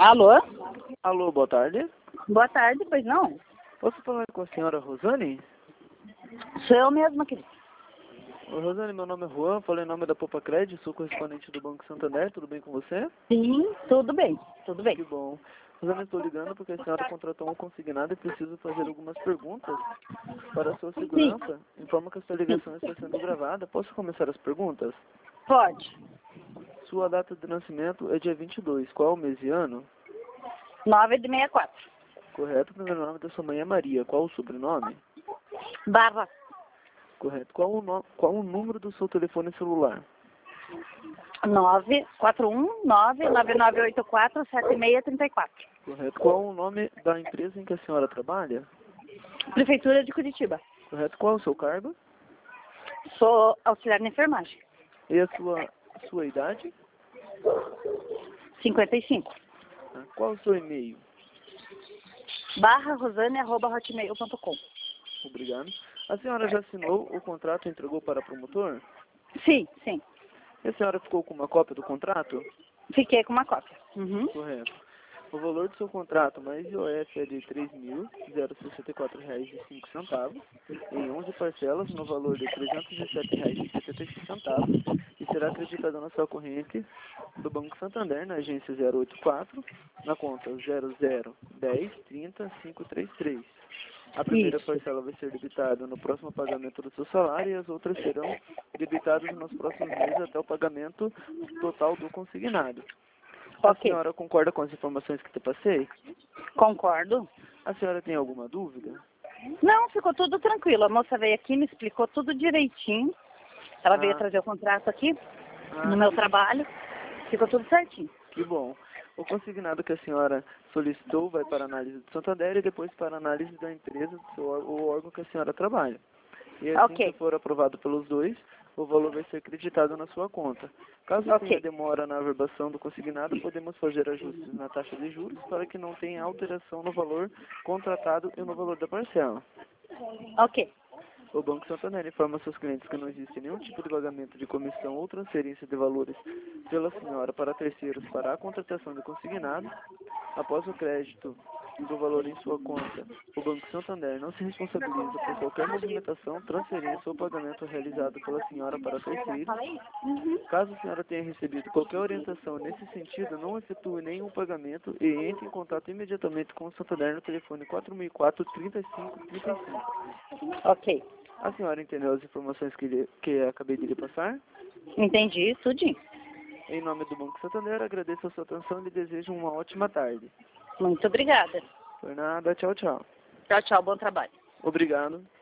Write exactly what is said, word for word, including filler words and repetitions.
Alô? Alô, boa tarde. Boa tarde, pois não? Posso falar com a senhora Rosane? Sou eu mesma, querida. Oi, Rosane, meu nome é Juan, falei em nome da Popa Cred, sou correspondente do Banco Santander, tudo bem com você? Sim, tudo bem, tudo bem. Que bom. Rosane, estou ligando porque a senhora contratou um consignado e preciso fazer algumas perguntas para a sua segurança. Informa que a sua ligação está sendo gravada. Posso começar as perguntas? Pode. Sua data de nascimento é dia vinte e dois. Qual o mês e ano? nove de sessenta e quatro. Correto. O primeiro nome da sua mãe é Maria. Qual o sobrenome? Barra. Correto. Qual o, no... Qual o número do seu telefone celular? nove quatro um nove nove nove oito quatro sete seis três quatro. Correto. Qual o nome da empresa em que a senhora trabalha? Prefeitura de Curitiba. Correto. Qual o seu cargo? Sou auxiliar de enfermagem. E a sua, sua idade? cinquenta e cinco. Ah, Qual o seu e-mail? Barra rosane arroba hotmail ponto com. Obrigado. A senhora já assinou o contrato e entregou para promotor? Sim, sim. E a senhora ficou com uma cópia do contrato? Fiquei com uma cópia. Uhum. Correto. O valor do seu contrato mais I O F é de três mil sessenta e quatro reais e cinco centavos, em onze parcelas, no valor de trezentos e sete reais e setenta e seis centavos, e será acreditado na sua corrente do Banco Santander, na agência zero oito quatro, na conta zero zero dez trinta quinhentos e trinta e três. A primeira Isso. parcela vai ser debitada no próximo pagamento do seu salário e as outras serão debitadas nos próximos meses até o pagamento total do consignado. A Ok. senhora concorda com as informações que te passei? Concordo. A senhora tem alguma dúvida? Não, ficou tudo tranquilo. A moça veio aqui, me explicou tudo direitinho. Ela Ah. veio trazer o contrato aqui, Ah, no meu que, trabalho. Ficou tudo certinho. que bom. O consignado que a senhora solicitou vai para a análise do Santander e depois para a análise da empresa, do seu, ó- o órgão que a senhora trabalha. E assim Ok. que for aprovado pelos dois, o valor vai ser acreditado na sua conta. Caso Ok. tenha demora na averbação do consignado, podemos fazer ajustes na taxa de juros para que não tenha alteração no valor contratado e no valor da parcela. Ok. O Banco Santander informa seus clientes que não existe nenhum tipo de pagamento de comissão ou transferência de valores pela senhora para terceiros para a contratação de consignado. Após o crédito do valor em sua conta, o Banco Santander não se responsabiliza por qualquer movimentação, transferência ou pagamento realizado pela senhora para terceiros. Caso a senhora tenha recebido qualquer orientação nesse sentido, não efetue nenhum pagamento e entre em contato imediatamente com o Santander no telefone quatro mil e quatro, trinta e cinco, trinta e cinco. Ok. A senhora entendeu as informações que, lhe, que acabei de lhe passar? Entendi, tudinho. Em nome do Banco Santander, agradeço a sua atenção e lhe desejo uma ótima tarde. Muito obrigada. Por nada, tchau, tchau. Tchau, tchau. Bom trabalho. Obrigado.